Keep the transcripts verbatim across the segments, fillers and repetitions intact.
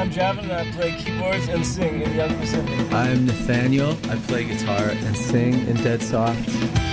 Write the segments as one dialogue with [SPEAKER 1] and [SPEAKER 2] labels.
[SPEAKER 1] I'm Javin, and I play keyboards and sing in Young Pacific.
[SPEAKER 2] I'm Nathaniel. I play guitar and sing in Dead Soft.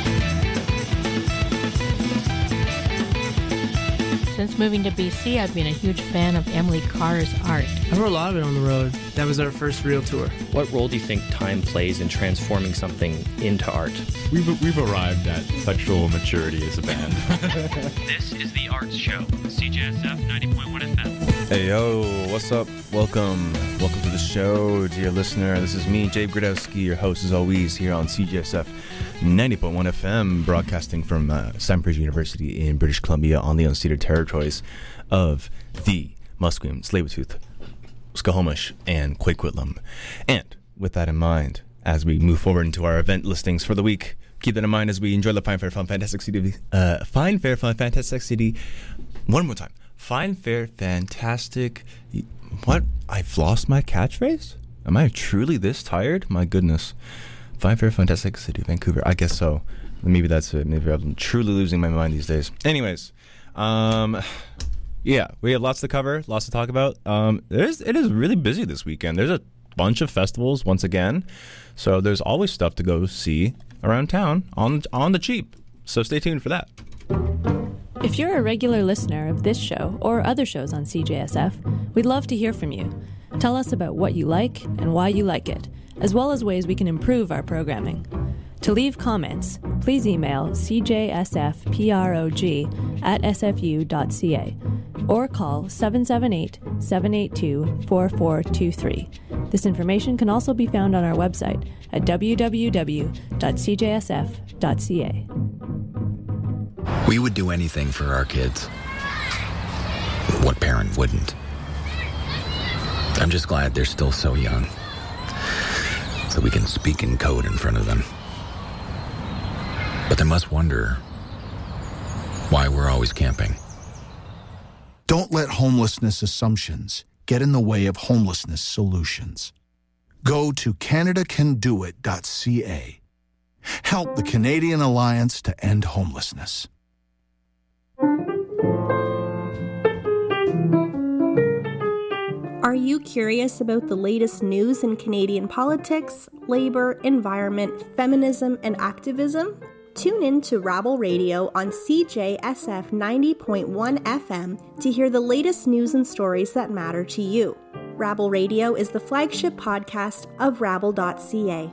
[SPEAKER 3] Since moving to B C, I've been a huge fan of Emily Carr's art.
[SPEAKER 4] I wrote a lot of it on the road. That was our first real tour.
[SPEAKER 5] What role do you think time plays in transforming something into art?
[SPEAKER 6] We've, we've arrived at sexual maturity as a band.
[SPEAKER 7] This is The Arts Show, C J S F ninety point one F M.
[SPEAKER 8] Hey, yo, what's up? Welcome. Welcome to the show, dear listener. This is me, Jay Gradowski, your host as always here on C J S F ninety point one F M, broadcasting from uh, Sandbridge University in British Columbia on the unceded territories of the Musqueam, Tsleil-Waututh, Squamish, and Coquitlam. And with that in mind, as we move forward into our event listings for the week, keep that in mind as we enjoy the Fine Fair Fun Fantastic City. Uh, Fine Fair Fun Fantastic City. One more time. Fine Fair Fantastic. What? I've lost my catchphrase? Am I truly this tired? My goodness. Fine Fair Fantastic City, Vancouver. I guess so. Maybe that's it. Maybe I'm truly losing my mind these days. Anyways, um, yeah, we have lots to cover, lots to talk about. Um, there's it is really busy this weekend. There's a bunch of festivals once again, so there's always stuff to go see around town on on the cheap. So stay tuned for that.
[SPEAKER 9] If you're a regular listener of this show or other shows on C J S F, we'd love to hear from you. Tell us about what you like and why you like it, as well as ways we can improve our programming. To leave comments, please email c j s f prog at s f u dot c a or call seven seven eight, seven eight two, four four two three. This information can also be found on our website at w w w dot c j s f dot c a.
[SPEAKER 10] We would do anything for our kids. What parent wouldn't? I'm just glad they're still so young, so we can speak in code in front of them. But they must wonder why we're always camping.
[SPEAKER 11] Don't let homelessness assumptions get in the way of homelessness solutions. Go to canada can do it dot c a. Help the Canadian Alliance to End Homelessness.
[SPEAKER 12] Are you curious about the latest news in Canadian politics, labor, environment, feminism, and activism? Tune in to Rabble Radio on C J S F ninety point one F M to hear the latest news and stories that matter to you. Rabble Radio is the flagship podcast of rabble dot c a.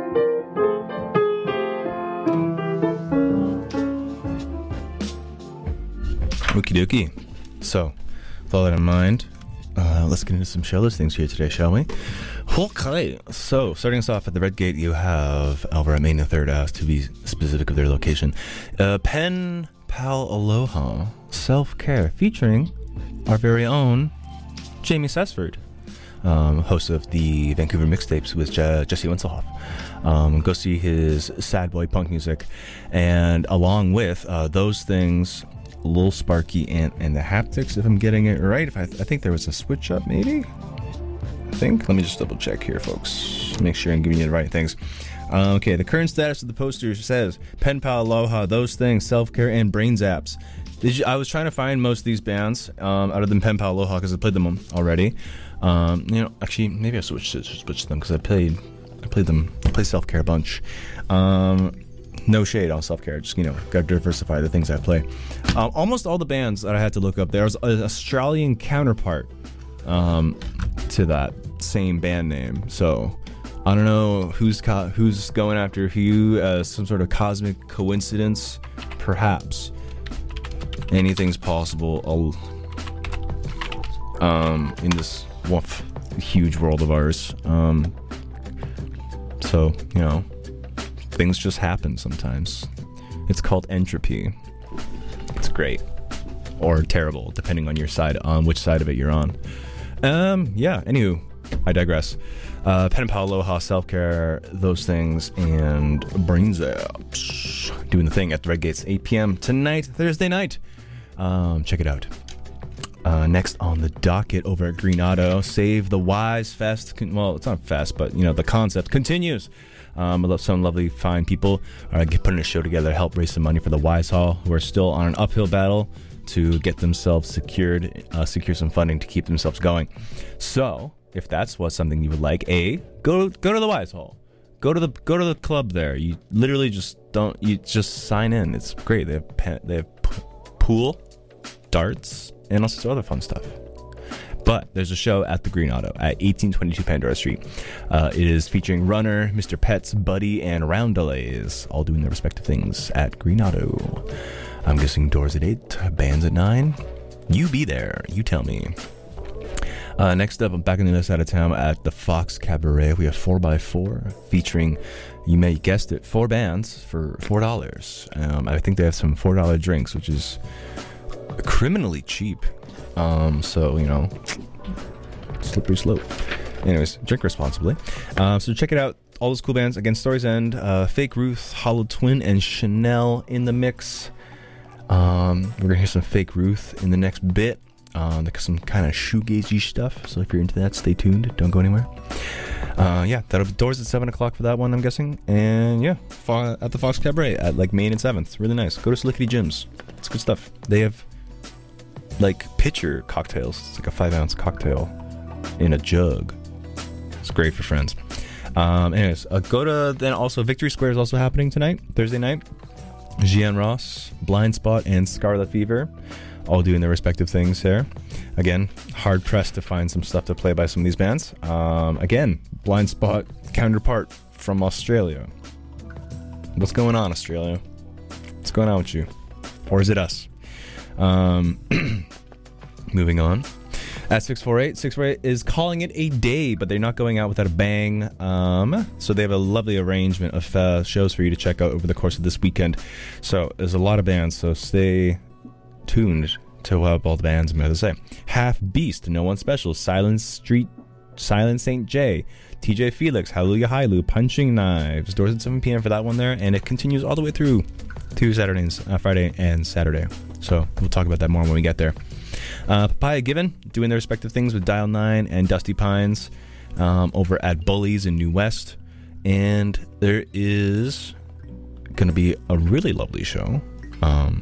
[SPEAKER 8] Okie dokie. So, with all that in mind, uh, let's get into some show listings here today, shall we? Okay. So, starting us off at the Red Gate, you have over at Main and Third Ave, to be specific of their location. Uh, Pen Pal Aloha Self-Care, featuring our very own Jamie Sesford, um, host of the Vancouver Mixtapes with Je- Jesse Winselhoff. Um, go see his sad boy punk music, and along with uh, those things, Lil Sparky and, and the Haptics, if I'm getting it right. If I, I think there was a switch up, maybe. I think. Let me just double check here, folks. Make sure I'm giving you the right things. Uh, okay, the current status of the poster says Pen Pal Aloha, Those Things, Self-Care, and Brain Zaps. Did you, I was trying to find most of these bands um, out of the Pen Pal Aloha because I played them already. Um, you know, actually, maybe I switched switched them because I played I played them. I played Self-Care a bunch. Um, no shade on Self-Care. Just, you know, got to diversify the things I play. Um, almost all the bands that I had to look up, there was an Australian counterpart um, to that same band name. So I don't know who's co- who's going after who as some sort of cosmic coincidence. Perhaps anything's possible um, in this woof, huge world of ours. Um, so, you know, things just happen sometimes. It's called entropy. It's great. Or terrible, depending on your side, on which side of it you're on. Um, yeah, anywho, I digress. Uh, Pen Pal Aloha, Self-Care, Those Things, and Brains Out. Doing the thing at the Red Gates, eight p.m. tonight, Thursday night. Um, check it out. Uh, next on the docket over at Green Auto, Save the Wise Fest. Con- well, it's not fest, but, you know, the concept continues. Um, I love some lovely, fine people are putting a show together to help raise some money for the Wise Hall, who are still on an uphill battle to get themselves secured, uh, secure some funding to keep themselves going. So, if that's what something you would like, A, go go to the Wise Hall. Go to the go to the club there. You literally just don't. You just sign in. It's great. They have pen, they have p- pool, darts, and all sorts of other fun stuff. But there's a show at the Green Auto at eighteen twenty-two Pandora Street. Uh, it is featuring Runner, Mister Pets, Buddy, and Roundelays, all doing their respective things at Green Auto. I'm guessing doors at eight, bands at nine. You be there. You tell me. Uh, next up, I'm back on the other side of town at the Fox Cabaret. We have four by four featuring, you may have guessed it, four bands for four dollars. Um, I think they have some four dollar drinks, which is criminally cheap. Um, so, you know, slippery slope. Anyways, drink responsibly. Uh, so check it out. All those cool bands. Again, Stories End, uh, Fake Ruth, Hollow Twin, and Chanel in the mix. Um, we're going to hear some Fake Ruth in the next bit. Um, there's some kind of shoegazy stuff. So if you're into that, stay tuned. Don't go anywhere. Uh, yeah, that'll be doors at seven o'clock for that one, I'm guessing. And yeah, fo- at the Fox Cabaret at like Main and seventh. Really nice. Go to Slickety Jim's. It's good stuff. They have like pitcher cocktails. It's like a five ounce cocktail in a jug. It's great for friends. Um, anyways, uh, go to then also Victory Square is also happening tonight, Thursday night. Gian Ross, Blind Spot, and Scarlet Fever, all doing their respective things there. Again, hard pressed to find some stuff to play by some of these bands. Um, again, Blind Spot counterpart from Australia. What's going on, Australia? What's going on with you? Or is it us? Um, moving on. At six four eight, six four eight is calling it a day, but they're not going out without a bang. Um, so they have a lovely arrangement of uh, shows for you to check out over the course of this weekend. So there's a lot of bands, so stay tuned to what all the bands I'm going to say. Half Beast, No One Special, Silent Street, Silent Saint J, T J Felix, Hallelujah Hailu, Punching Knives. Doors at seven p.m. for that one there, and it continues all the way through to Saturdays, uh, Friday and Saturday. So we'll talk about that more when we get there. Uh, Papaya Given, doing their respective things with Dial nine and Dusty Pines um, over at Bullies in New West. And there is going to be a really lovely show. Um,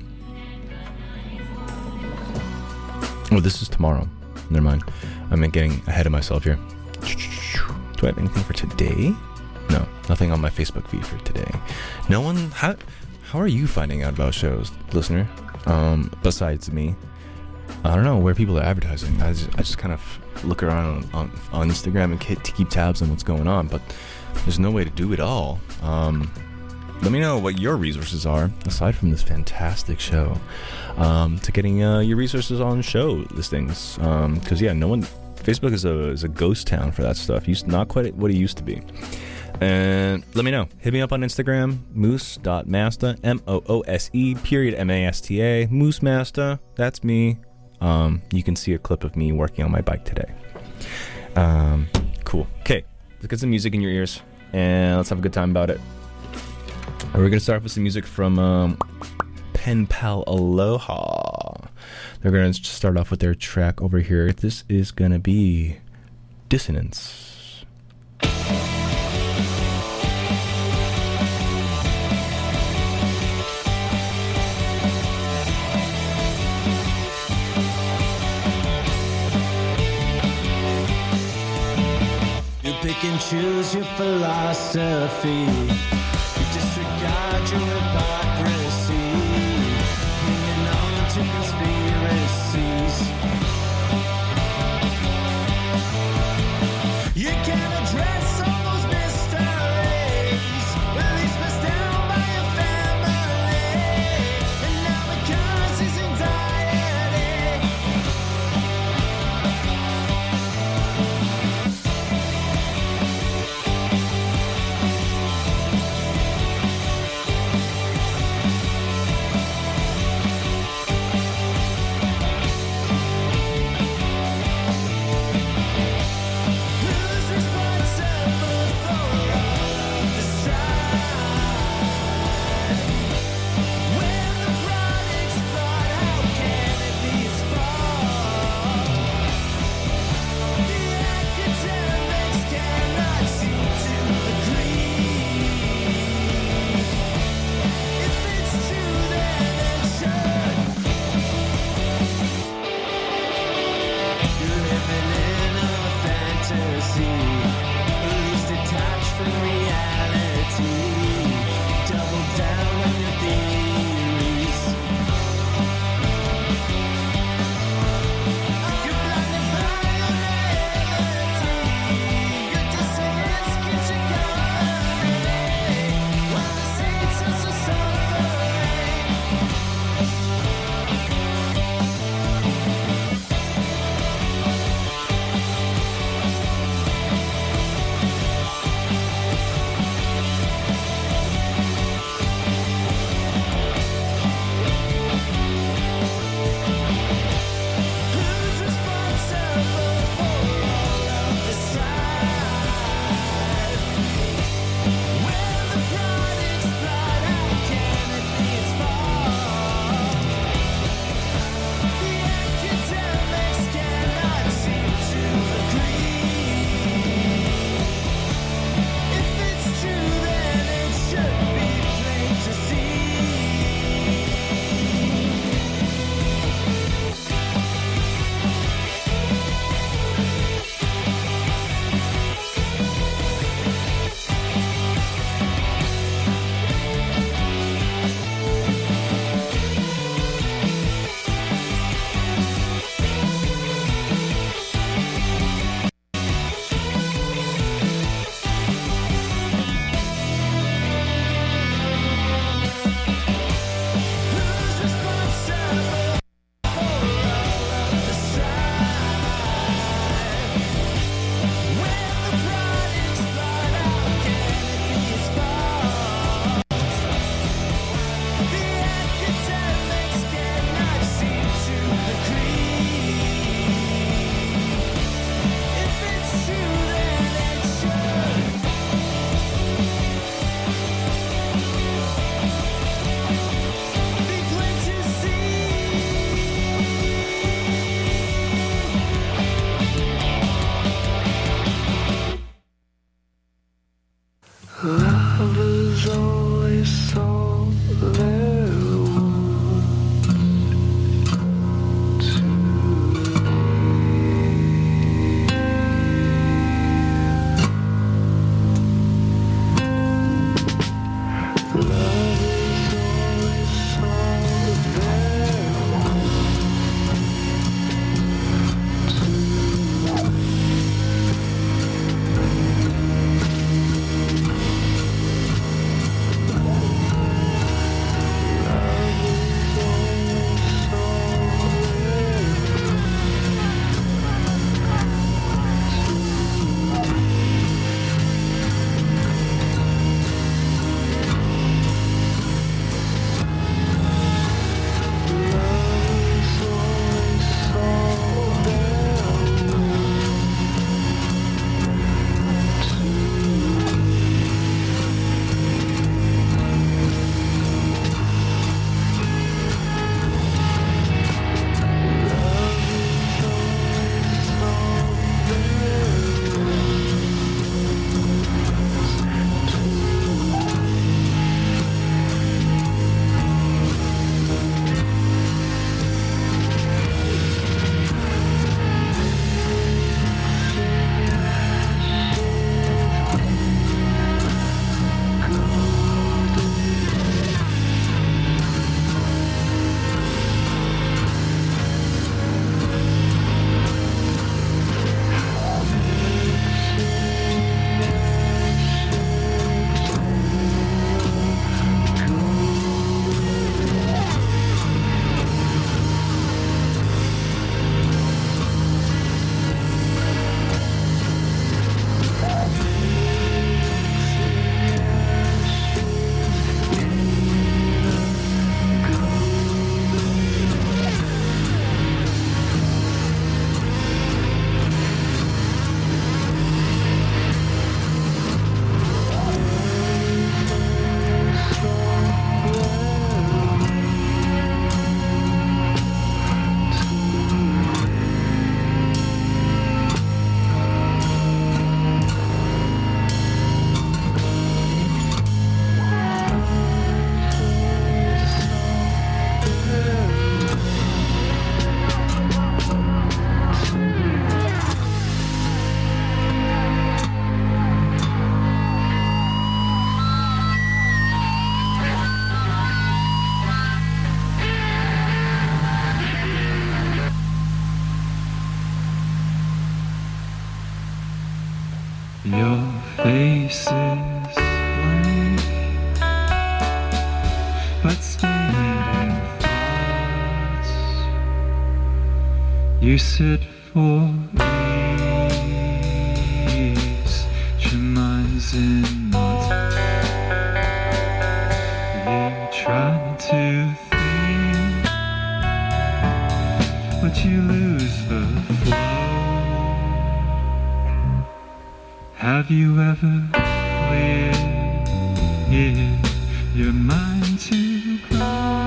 [SPEAKER 8] oh, this is tomorrow. Never mind. I'm getting ahead of myself here. Do I have anything for today? No, nothing on my Facebook feed for today. No one... How, how are you finding out about shows, listener? Um, besides me. I don't know where people are advertising. I just, I just kind of look around on, on, on Instagram and keep, to keep tabs on what's going on, but there's no way to do it all. Um, let me know what your resources are, aside from this fantastic show, um, to getting uh, your resources on show listings. Because, um, yeah, no one... Facebook is a is a ghost town for that stuff. Used not quite what it used to be. And let me know. Hit me up on Instagram, moose dot masta, M O O S E, period, M A S T A, Moose Masta. That's me. Um, you can see a clip of me working on my bike today. Um, cool. Okay, let's get some music in your ears, and let's have a good time about it. We're going to start off with some music from um, Pen Pal Aloha. They're going to start off with their track over here. This is going to be Dissonance.
[SPEAKER 13] Pick and choose your philosophy. You disregard your hypocrisy, clinging on to conspiracies. You can't address all those mysteries, released us down by your family, and now the cause is anxiety.
[SPEAKER 14] Your face is blank, but stained in thoughts. You sit for ease, your mind's in knots. You try to think, but you lose the flow. Have you ever cleared your mind to grow?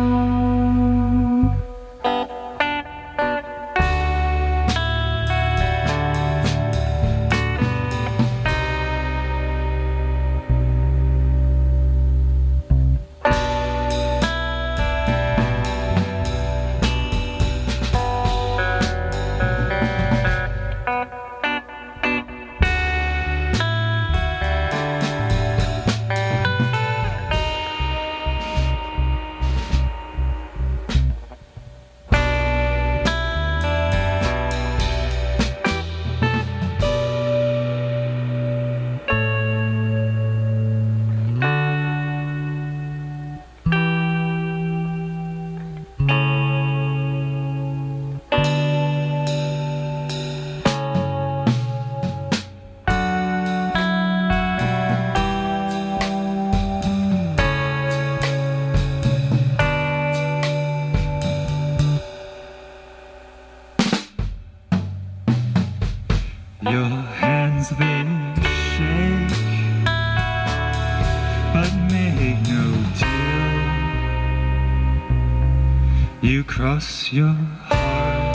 [SPEAKER 14] Your hands they shake, but make no deal. You cross your heart,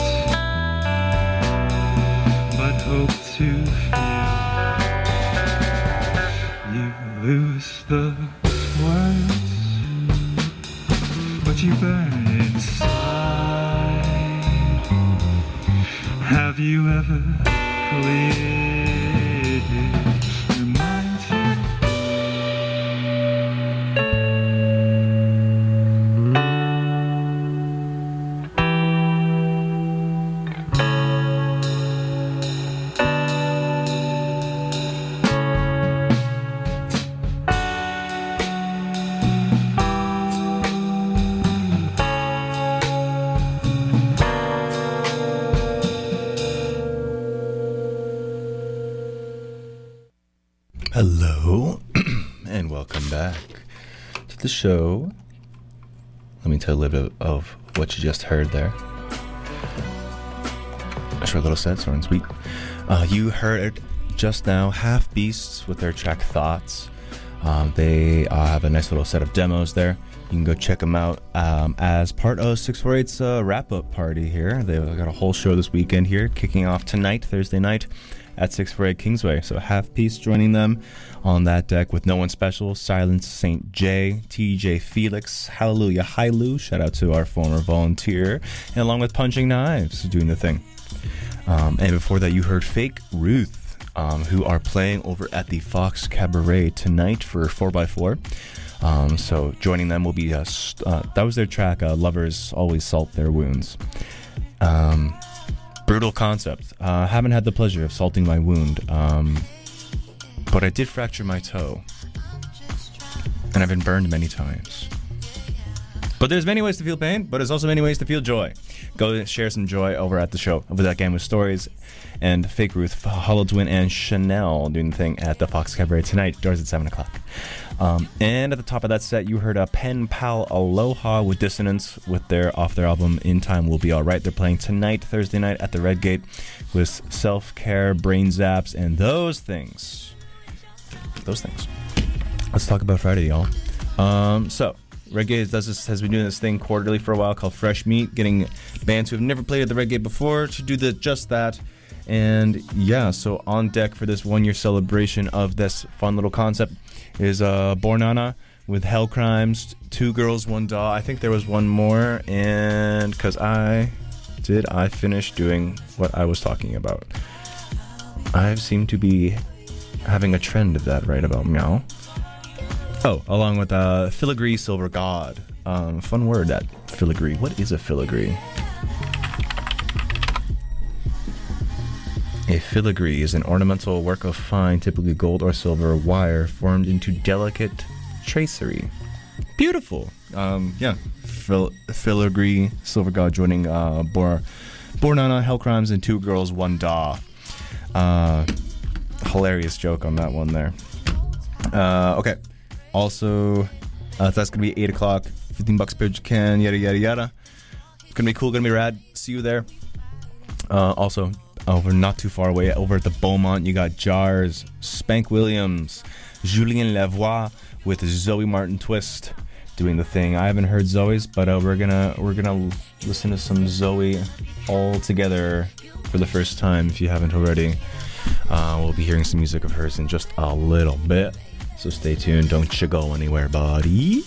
[SPEAKER 14] but hope to feel. You lose the words, but you burn inside. Have you ever cleared your mind to
[SPEAKER 8] Hello, and welcome back to the show. Let me tell you a little bit of what you just heard there. A short little set, short and sweet. Uh, you heard just now Half Beasts with their track Thoughts. Um, they uh, have a nice little set of demos there. You can go check them out um, as part of six forty-eight's uh, wrap-up party here. They've got a whole show this weekend here, kicking off tonight, Thursday night, at six forty-eight Kingsway. So Half Piece joining them on that deck with No One Special, Silence Saint J, T J Felix, Hallelujah Hi Lou, shout out to our former volunteer, and along with Punching Knives doing the thing. Um, and before that you heard Fake Ruth, um, who are playing over at the Fox Cabaret tonight for four by four. Um, so joining them will be, uh, st- uh, that was their track, uh, Lovers Always Salt Their Wounds. Um... Brutal concept. Uh, haven't had the pleasure of salting my wound, um, but I did fracture my toe, and I've been burned many times. But there's many ways to feel pain, but there's also many ways to feel joy. Go share some joy over at the show. Over that game with Stories and Fake Ruth, Hollow Twin, and Chanel doing the thing at the Fox Cabaret tonight. Doors at seven o'clock. Um, and at the top of that set, you heard a Pen Pal Aloha with Dissonance with their off their album In Time Will Be Alright. They're playing tonight, Thursday night at the Red Gate with Self Care, Brain Zaps, and those things. Those things. Let's talk about Friday, y'all. Um, so, Red Gate does this, has been doing this thing quarterly for a while called Fresh Meat, getting bands who have never played at the Red Gate before to do the just that. And yeah, so on deck for this one year celebration of this fun little concept is uh, Bornana with Hell Crimes, Two Girls, One Doll. I think there was one more, and because I did, I finish doing what I was talking about. I seem to be having a trend of that right about meow. Oh, along with uh, Filigree Silver God. Um, fun word, that filigree. What is a filigree? A filigree is an ornamental work of fine, typically gold or silver wire, formed into delicate tracery. Beautiful. Um, yeah. Fil- filigree, silver god joining uh, Bor- Bornana, Hell Crimes, and Two Girls, One Da. Uh, hilarious joke on that one there. Uh, okay. Also, uh, that's going to be eight o'clock. fifteen bucks per can, yada, yada, yada. It's going to be cool, going to be rad. See you there. Uh, also, over not too far away, over at the Beaumont, you got Jars, Spank Williams, Julien Lavoie with Zoe Martin Twist doing the thing. I haven't heard Zoe's, but uh, we're gonna we're gonna listen to some Zoe all together for the first time. If you haven't already, uh, we'll be hearing some music of hers in just a little bit. So stay tuned. Don't you go anywhere, buddy.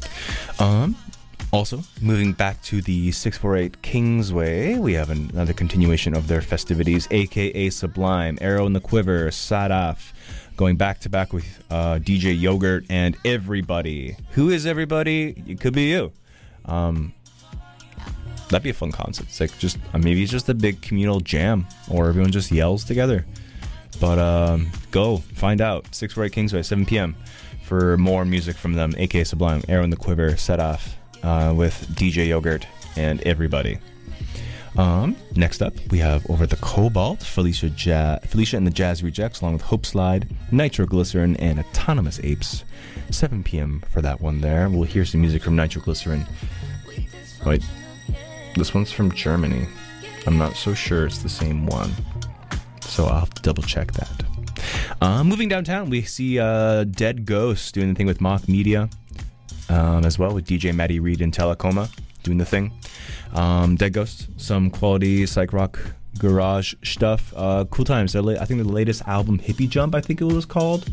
[SPEAKER 8] Um. Also, moving back to the six forty-eight Kingsway, we have another continuation of their festivities, aka Sublime, Arrow in the Quiver, Sadaf, going back to back with uh, D J Yogurt and everybody. Who is everybody? It could be you. Um, that'd be a fun concept. It's like just uh, maybe it's just a big communal jam, or everyone just yells together. But um, go find out. six forty-eight Kingsway, seven p.m. for more music from them, aka Sublime, Arrow in the Quiver, Sadaf. Uh, with D J Yogurt and everybody. Um, next up, we have over at the Cobalt, Felicia ja- Felicia and the Jazz Rejects, along with Hope Slide, Nitroglycerin, and Autonomous Apes. seven p.m. for that one there. We'll hear some music from Nitroglycerin. Wait, this one's from Germany. I'm not so sure it's the same one, so I'll have to double check that. Uh, moving downtown, we see uh, Dead Ghost doing the thing with Mock Media. Um, as well with D J Maddie Reed and Telacoma doing the thing. Um, Dead Ghost, some quality psych rock garage stuff. Uh, cool times. La- I think the latest album, Hippie Jump, I think it was called.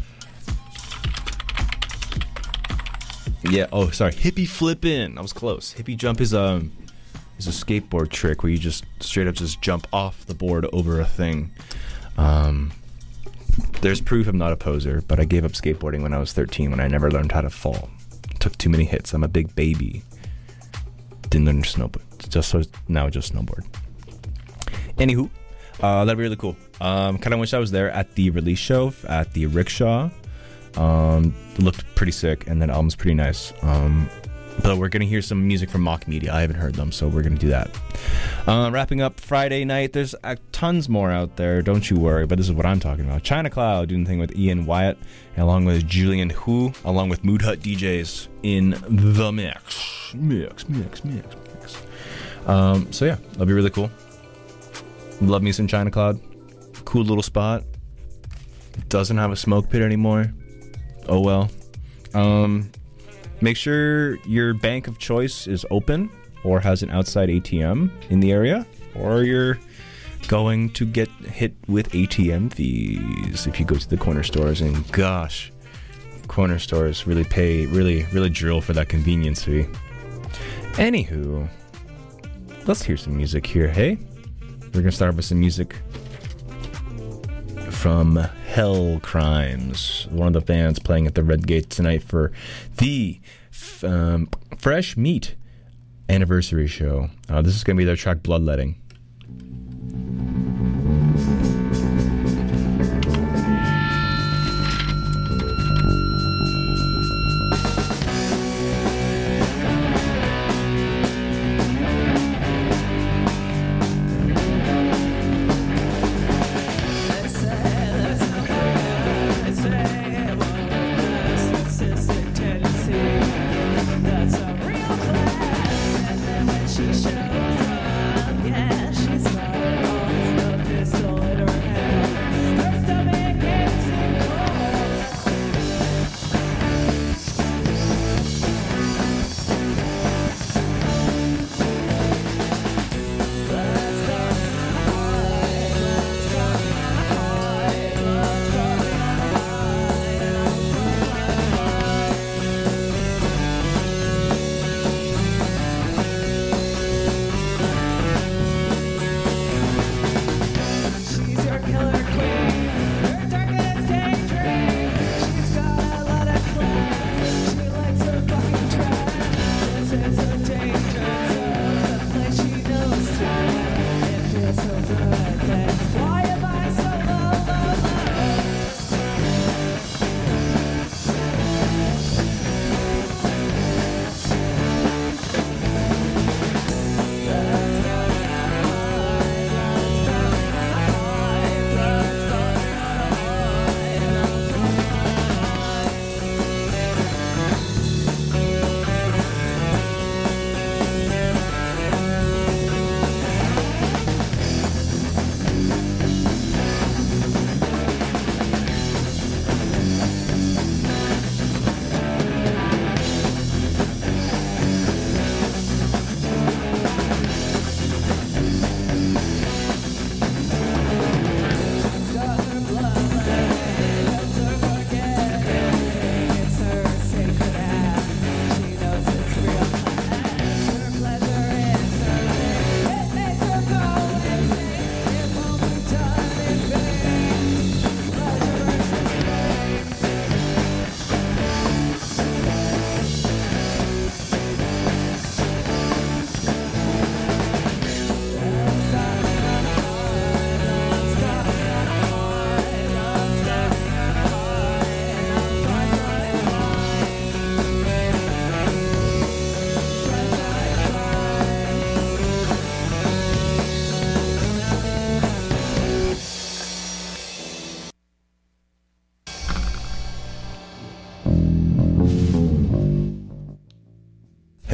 [SPEAKER 8] Yeah. Oh, sorry, Hippie Flippin'. I was close. Hippie Jump is um is a skateboard trick where you just straight up just jump off the board over a thing. Um, there's proof I'm not a poser, but I gave up skateboarding when I was thirteen when I never learned how to fall. Took too many hits. I'm a big baby. Didn't learn to snowboard. Just so now just snowboard. Anywho, uh, that'd be really cool. Um, kind of wish I was there at the release show at the Rickshaw. Um, it looked pretty sick, and that album's pretty nice. Um, but we're gonna hear some music from Mock Media. I haven't heard them, so we're gonna do that. Uh, wrapping up Friday night. There's uh, tons more out there. Don't you worry. But this is what I'm talking about. China Cloud doing the thing with Ian Wyatt, along with Julian Hu, along with Mood Hut D Js in the mix. Mix, mix, mix, mix. Um, so yeah, that'll be really cool. Love me some China Cloud. Cool little spot. Doesn't have a smoke pit anymore. Oh well. Um, make sure your bank of choice is open or has an outside A T M in the area, or you're going to get hit with A T M fees if you go to the corner stores. And gosh, corner stores really pay, really, really drill for that convenience fee. Anywho, let's hear some music here, hey? We're gonna start with some music from Hell Crimes, one of the bands playing at the Red Gate tonight for the um, Fresh Meat anniversary show. Uh, this is gonna be their track Bloodletting.
[SPEAKER 13] She shows up, yeah.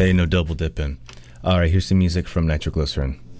[SPEAKER 8] Hey, no double dipping. All right, here's some music from Nitroglycerin.